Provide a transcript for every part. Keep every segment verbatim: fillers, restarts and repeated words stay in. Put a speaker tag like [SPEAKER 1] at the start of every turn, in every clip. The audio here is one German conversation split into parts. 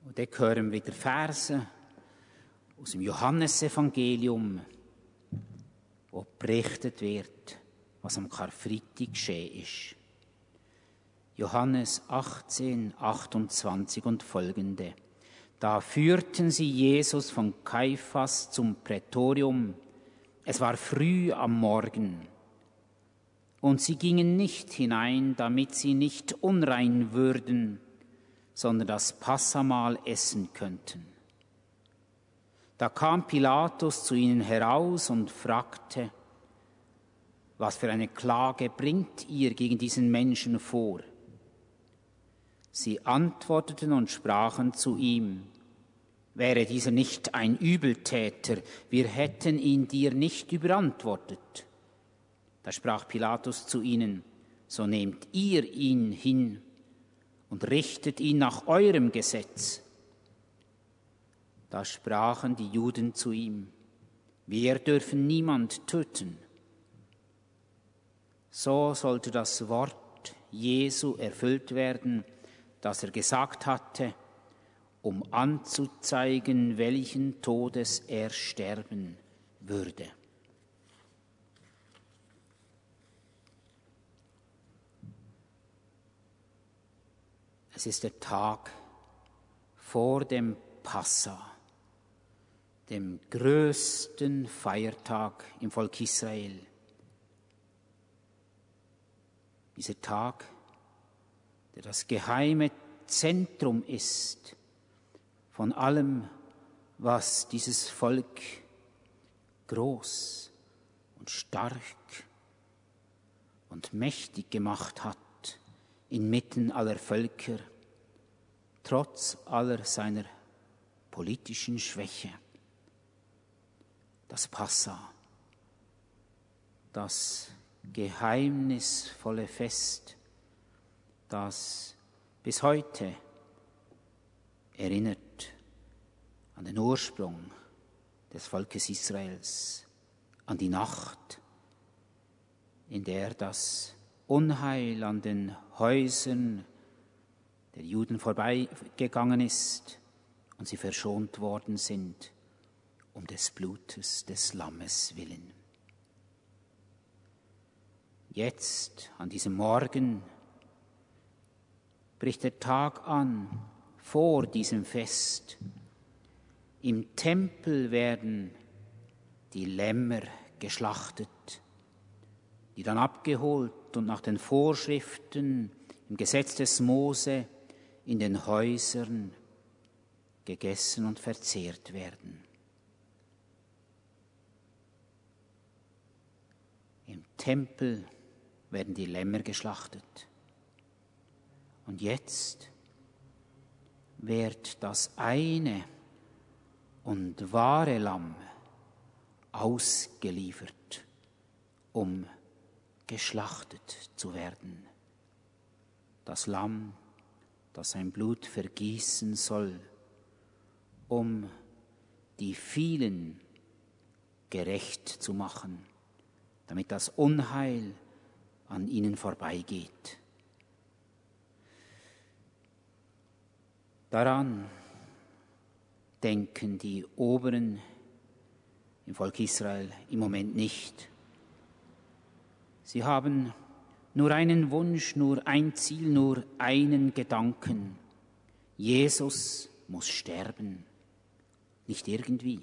[SPEAKER 1] Und dann hören wir wieder Verse aus dem Johannesevangelium, wo berichtet wird, was am Karfreitag geschehen ist. Johannes achtzehn, achtundzwanzig und folgende. Da führten sie Jesus von Kaiphas zum Prätorium. Es war früh am Morgen. Und sie gingen nicht hinein, damit sie nicht unrein würden, sondern das Passamahl essen könnten. Da kam Pilatus zu ihnen heraus und fragte, was für eine Klage bringt ihr gegen diesen Menschen vor? Sie antworteten und sprachen zu ihm, wäre dieser nicht ein Übeltäter, wir hätten ihn dir nicht überantwortet. Da sprach Pilatus zu ihnen, so nehmt ihr ihn hin und richtet ihn nach eurem Gesetz. Da sprachen die Juden zu ihm, wir dürfen niemand töten. So sollte das Wort Jesu erfüllt werden, das er gesagt hatte, um anzuzeigen, welchen Todes er sterben würde. Es ist der Tag vor dem Passa, dem größten Feiertag im Volk Israel. Dieser Tag, der das geheime Zentrum ist von allem, was dieses Volk groß und stark und mächtig gemacht hat inmitten aller Völker, trotz aller seiner politischen Schwäche. Das Passa, das geheimnisvolle Fest, das bis heute erinnert an den Ursprung des Volkes Israels, an die Nacht, in der das Unheil an den Häusern der Juden vorbeigegangen ist und sie verschont worden sind, um des Blutes des Lammes willen. Jetzt, an diesem Morgen, bricht der Tag an vor diesem Fest. Im Tempel werden die Lämmer geschlachtet, die dann abgeholt und nach den Vorschriften im Gesetz des Mose in den Häusern gegessen und verzehrt werden. Im Tempel werden die Lämmer geschlachtet. Und jetzt wird das eine und wahre Lamm ausgeliefert, um geschlachtet zu werden. Das Lamm, das sein Blut vergießen soll, um die vielen gerecht zu machen, damit das Unheil an ihnen vorbeigeht. Daran denken die Oberen im Volk Israel im Moment nicht. Sie haben nur einen Wunsch, nur ein Ziel, nur einen Gedanken. Jesus muss sterben, nicht irgendwie.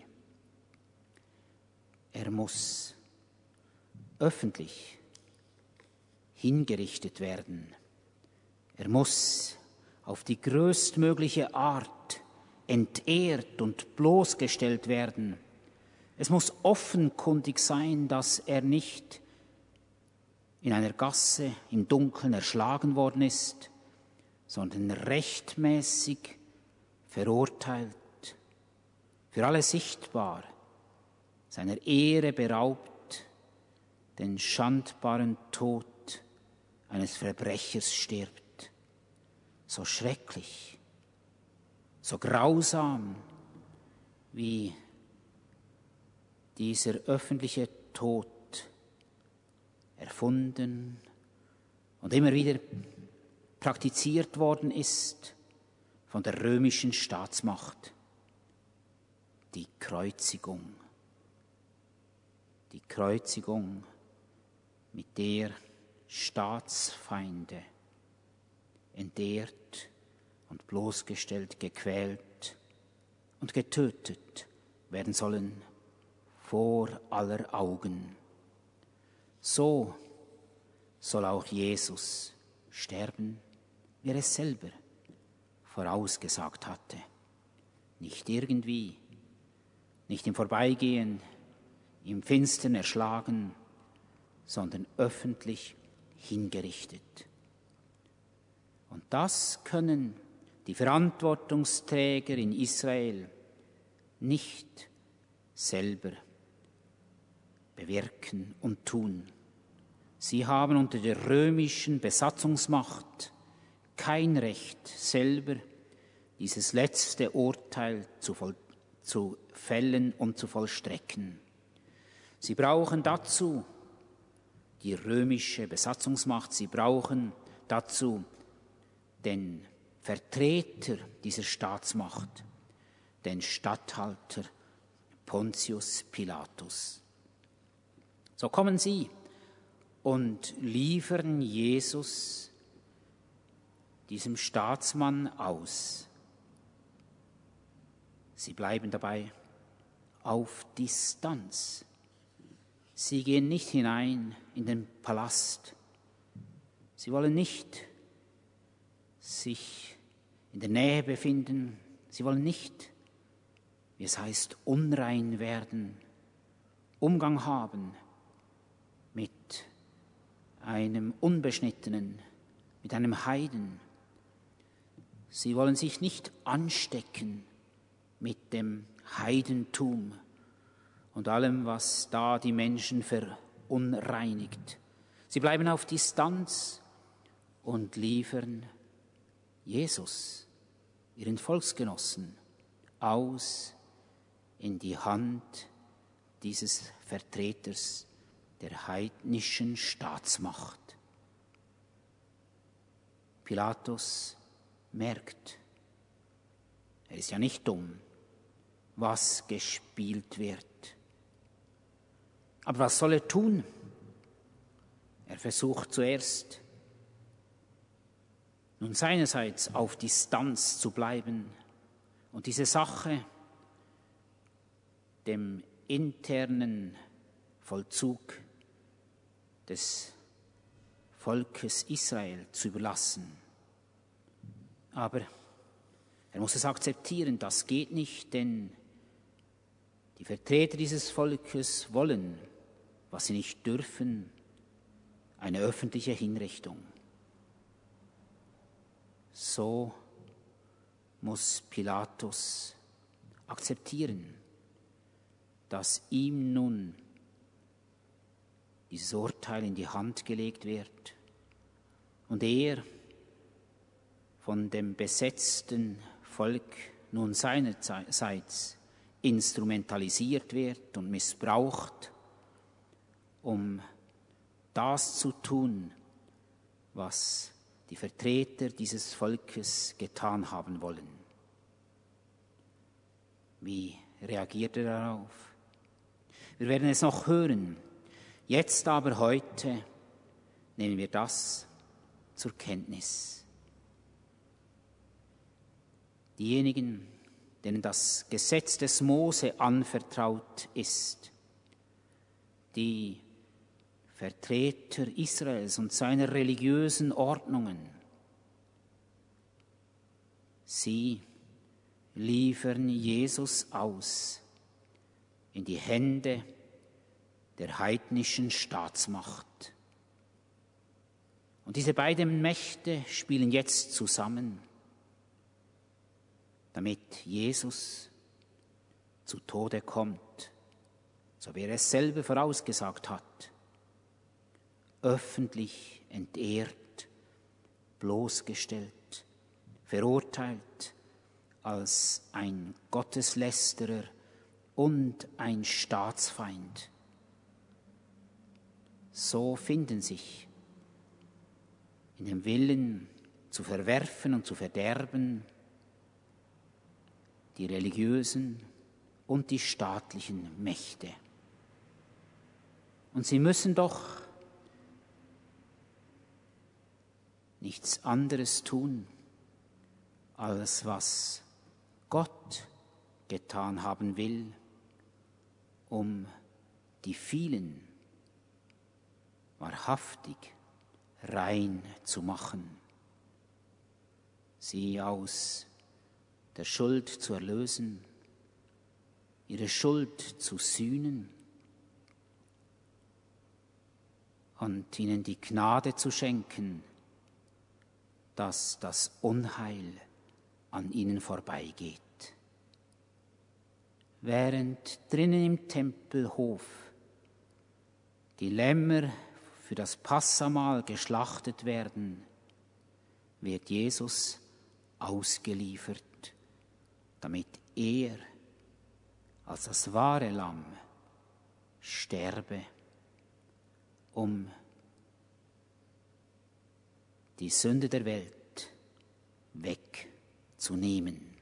[SPEAKER 1] Er muss öffentlich hingerichtet werden. Er muss auf die größtmögliche Art entehrt und bloßgestellt werden. Es muss offenkundig sein, dass er nicht in einer Gasse im Dunkeln erschlagen worden ist, sondern rechtmäßig verurteilt, für alle sichtbar, seiner Ehre beraubt, den schandbaren Tod eines Verbrechers stirbt. So schrecklich, so grausam, wie dieser öffentliche Tod erfunden und immer wieder praktiziert worden ist von der römischen Staatsmacht, die Kreuzigung. Die Kreuzigung, mit der Staatsfeinde entehrt und bloßgestellt, gequält und getötet werden sollen vor aller Augen. So soll auch Jesus sterben, wie er es selber vorausgesagt hatte. Nicht irgendwie, nicht im Vorbeigehen, im Finstern erschlagen, sondern öffentlich hingerichtet. Und das können die Verantwortungsträger in Israel nicht selber bewirken und tun. Sie haben unter der römischen Besatzungsmacht kein Recht, selber dieses letzte Urteil zu, voll, zu fällen und zu vollstrecken. Sie brauchen dazu die römische Besatzungsmacht, sie brauchen dazu den Vertreter dieser Staatsmacht, den Statthalter Pontius Pilatus. So kommen sie und liefern Jesus diesem Staatsmann aus. Sie bleiben dabei auf Distanz. Sie gehen nicht hinein in den Palast. Sie wollen nicht sich in der Nähe befinden. Sie wollen nicht, wie es heißt, unrein werden, Umgang haben mit einem Unbeschnittenen, mit einem Heiden. Sie wollen sich nicht anstecken mit dem Heidentum und allem, was da die Menschen verunreinigt. Sie bleiben auf Distanz und liefern Jesus, ihren Volksgenossen, aus in die Hand dieses Vertreters der heidnischen Staatsmacht. Pilatus merkt, er ist ja nicht dumm, was gespielt wird. Aber was soll er tun? Er versucht zuerst, nun seinerseits auf Distanz zu bleiben und diese Sache dem internen Vollzug des Volkes Israel zu überlassen. Aber er muss es akzeptieren, das geht nicht, denn die Vertreter dieses Volkes wollen, was sie nicht dürfen, eine öffentliche Hinrichtung. So muss Pilatus akzeptieren, dass ihm nun dieses Urteil in die Hand gelegt wird und er von dem besetzten Volk nun seinerseits instrumentalisiert wird und missbraucht, um das zu tun, was die Vertreter dieses Volkes getan haben wollen. Wie reagiert er darauf? Wir werden es noch hören. Jetzt aber heute nehmen wir das zur Kenntnis. Diejenigen, denen das Gesetz des Mose anvertraut ist, die Vertreter Israels und seiner religiösen Ordnungen, sie liefern Jesus aus in die Hände der heidnischen Staatsmacht. Und diese beiden Mächte spielen jetzt zusammen, damit Jesus zu Tode kommt, so wie er es selber vorausgesagt hat, öffentlich entehrt, bloßgestellt, verurteilt als ein Gotteslästerer und ein Staatsfeind. So finden sich in dem Willen zu verwerfen und zu verderben die religiösen und die staatlichen Mächte. Und sie müssen doch nichts anderes tun, als was Gott getan haben will, um die vielen wahrhaftig rein zu machen, sie aus der Schuld zu erlösen, ihre Schuld zu sühnen und ihnen die Gnade zu schenken, dass das Unheil an ihnen vorbeigeht. Während drinnen im Tempelhof die Lämmer für das Passamahl geschlachtet werden, wird Jesus ausgeliefert, damit er als das wahre Lamm sterbe, um die Sünde der Welt wegzunehmen.